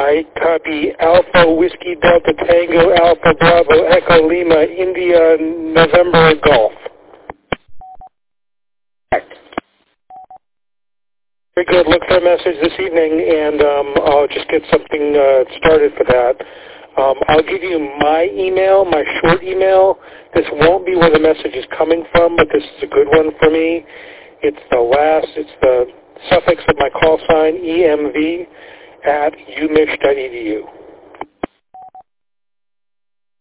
I copy Alpha Whiskey Delta Tango Alpha Bravo Echo Lima India November Golf. Very good. Look for a message this evening, and I'll just get something started for that. I'll give you my email, my short email. This won't be where the message is coming from, but this is a good one for me. It's the suffix of my call sign, EMV, @umich.edu.